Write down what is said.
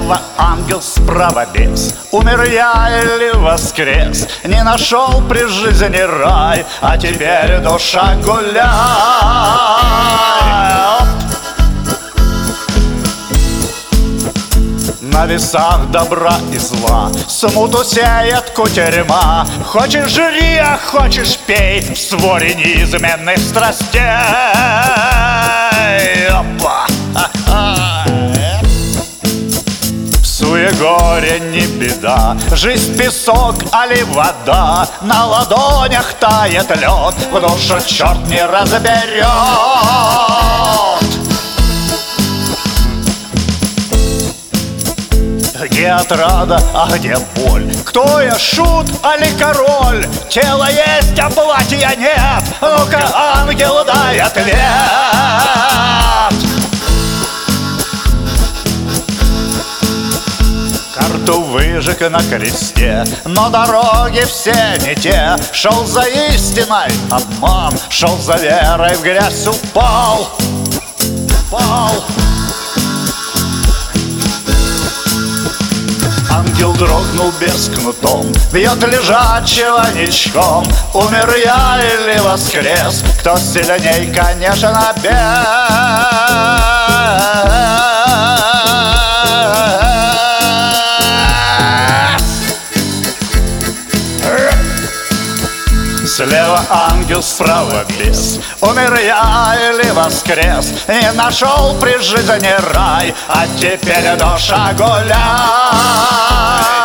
Слева ангел, справа бес. Умер я или воскрес? Не нашел при жизни рай, а теперь душа гуляй. На весах добра и зла смуту сеет кутерьма. Хочешь жри, а хочешь пей в своре неизменных страстей. Опа! В суе горе не беда, жизнь песок, али вода. На ладонях тает лед, в душу черт не разберет. Где отрада, а где боль? Кто я, шут, али король? Тело есть, а платья нет. Ну-ка, ангел, дай ответ. Карту выжег на кресте, но дороги все не те. Шел за истиной, обман, шел за верой, в грязь упал. Ангел дрогнул без кнутом, бьет лежачего ничком. Умер я или воскрес? Кто сильней, конечно, бес. Слева ангел, справа бес. Умер я или воскрес? Не нашел при жизни рай, а теперь душа гуляй.